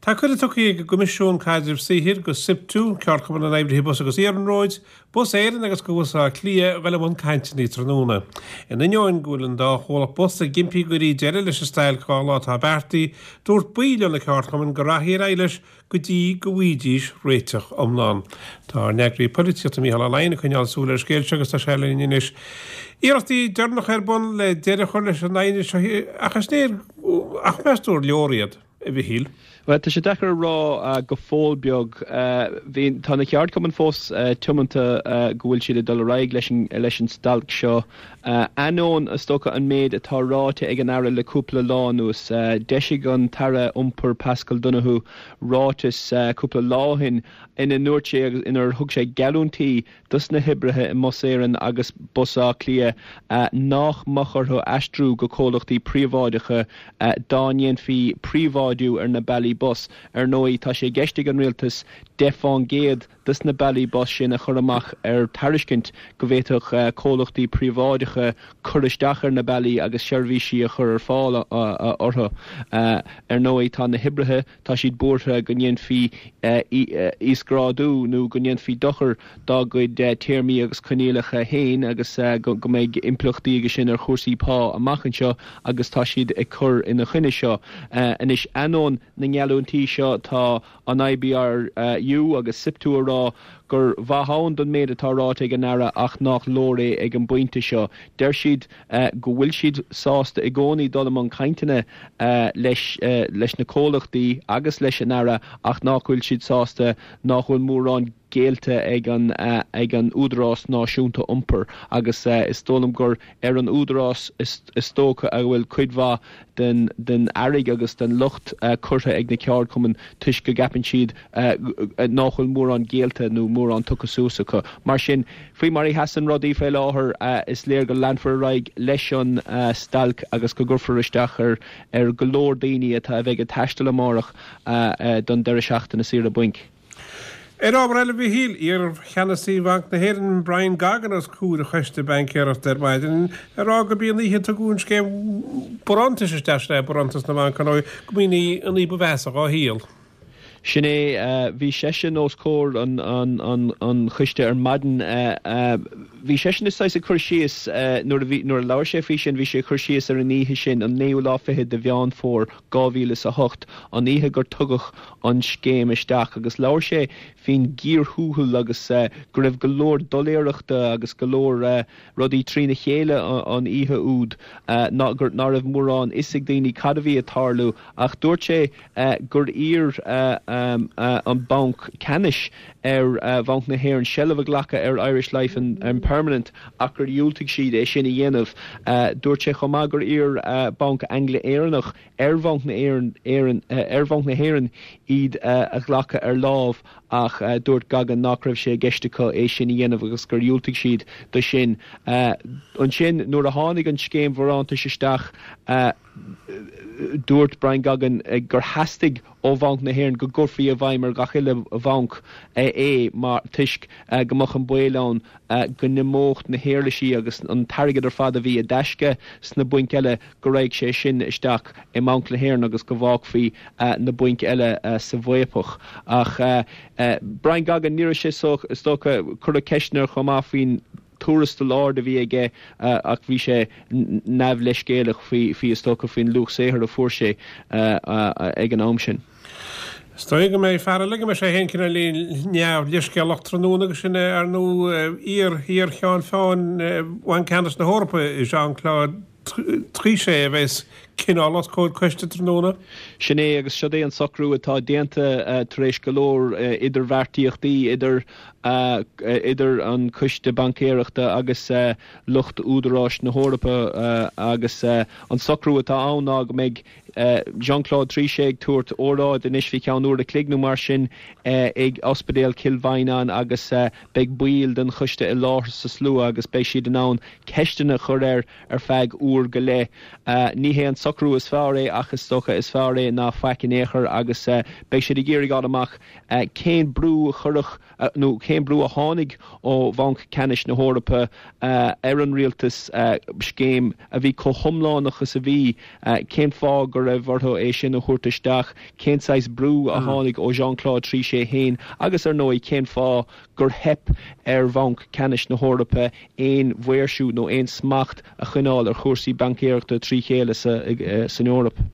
Tá chuir tuí go gomisisiún caidir sihir go sipú ceartcha na naimhí bus agus éanróid, bus éan agus go bhsa clia bhile món caiintní tróna. In inneoin gúlann dá chola bus a gimpí gurí deire leis stail cála tá bertaí, dúirt buile na ceartchaman go rathí eiles go dtí go bhídís réiteach omláán. Tá neagrí polítiachta Mícheál Laine chuineáil súla scéil agus tá sé leis. Íirtí dearnach arbun le deire chuir leis an naine achas néir ach meúr leóriad a bhí híl. Well, tá sé dechar rá go fóilbeag hín tána ceart cuman fós tumananta go bhfuil siad dul raig leis an stalc seo. Anón a stocha an méid atá ráte ag an aire le cúpla lá nuas deisig an tara umpur Pascal Donoghue rátas cúpla láhin ina nuirte agus inar thug sé galúntaí dus na hibrithe i Moséireann agus busa clia nach machartha aistrú go cólachtaí príomháideacha dáin fi príomháidú ar na bailí bus ar nói tá sé geistigh an rialtas defán géad dus na bailí bus sin a chur amach ar tariscint go bhhéadach cólachtaí príomháideacha churisteach ar na bailí agus seirbhísí a chur ar fáil ortha ar nói tá na hibrithe tá siad buairtha go ndéan fi ísgrádú nó go ndéan fi dochar dá goid téirmí agus conéalacha héin agus go méid impluchtaí agus sin ar chósaí pá amachchan seo agus tá siad ag chur ina chuine seo inis anón na ngealúntí seo tá an IBR agus siptú rá gur bhathán don méid atá ráte ag an aire ach nach lóré ag an buinte seo. Der siad go bhfuil siad sásta i gcónaí dul am an cainteanna leis na cólachtaí agus leis an aire ach nach bhfuil siad sásta nach bhfuil mórrán géalte ag an údarás náisiúnta umpur agus is tólam gur ar an údarás is tócha a bhfuil cuidmhá den airigh agus den lucht curtha ag na ceard cuman tuis go gapan siad nach bhfuil mór an géalte nó mór an tuchasúsacha. Mar sin faoi marí hasan rodí fé láthair is léir go landfar raig leis an stalc agus go gurfar isteach ar golóir daoine atá bheith a taistal amárach don deire seachtain na sira buink. Ábhile bhí híl ar cheanasí bhaint na héann Brian Gagan as cúr a chuiste bancéireach der maidin ará go bíon ihe tagún cé borantas is deisle borantas na bhain go míí an í bhheach á híal. Sinné bhí sesin os cór an chuiste ar maidin bhí sesin is sais a chuirsíos nuair leabhar sé fhí sin bhí sé chuirsíos ar aníthe sin an néú láfithe de bheán fór 2008 aníthe gur tugach an scéim isteach agus leabhar sé hín gíorthúthúil agus go raibh go leor doléireachta agus go leor rudí trína chéile aníthe úd ná raibh mórrán isig daoine cad a bhí atárlú ach dúirt sé gur ír an bank canis bank na héir an sellh ghlacha ar Irish Life an permanent ach gur dúiltigh siad é sin i dhéanamh dúirt sé chomá gur ír bank Anglia éireannach bank na héireann iad a ghlacha ar lámh ach dúirt Gagan nach raibh sé geistecha é sin i dhéanamh agus gur dúiltigh siad do sin an sin nuair a tháinig an scéim mhóránta isteach dúirt Brian Gagan gur hastig ó bhanc na héann go gurfií a bhaimar gachiile a bhanc mar tuisc gomach an buileán go nimócht na héirlaisí agus an targad ar fad a bhí a deisce sna buinc eile go raibh sé sin isteach i mhanc na héann agus go bhhaicfaí na buinc eile sa bhuiapach ach Brian Gagan níor sé stocha chur a ceisnar chomá faoin túrasta láir a bhí aige ach bhí sé nebh leis céalach fí stocha faoin luch séthar a fuair sé ag an am sin. Stoig go mé fear le me sé hen cinna líon neamh leisceach tróna agus sinna ar nó hír cheán fáin bhain ceannas na hórpa i Jean-Claude trí sé a bheits cinálach cóid cuiste tróna. Sinné agus seo é an socrú atá déanta tar éis go leor idir bheartíochtaí idir an cuiste bancéireachta agus lucht údarás na hórpa agus an socrú atá ann méid Jean-Claude Trichet túirt óráid in isfi ceann úr a clighnú mar sin ag ospedéal Kilbhaineán agus beag buil den chuiste i láthir sa slua agus bei siad an ann ceistena chur ar feig úr go le ní hé an socrú is fearré achas stocha is fearré ná feici éair agus bei sé géirí gá amach cén brú churach nó cén brú a tháinig ó bhanc canis na Hórappa ar an rialtas scéim a bhí có thomlánachas a bhí cén fá gur raibh bhartha é sin na chuirtaisteach cén sais brú a tháinig ó Jean-Claude Trichet héin agus ar nói cén fá gur hep ar bhanc canis na Hórappa éon bhuairsú nó éon smacht a chuineáil ar chósaí bancéireachta trí chéile san Eorp.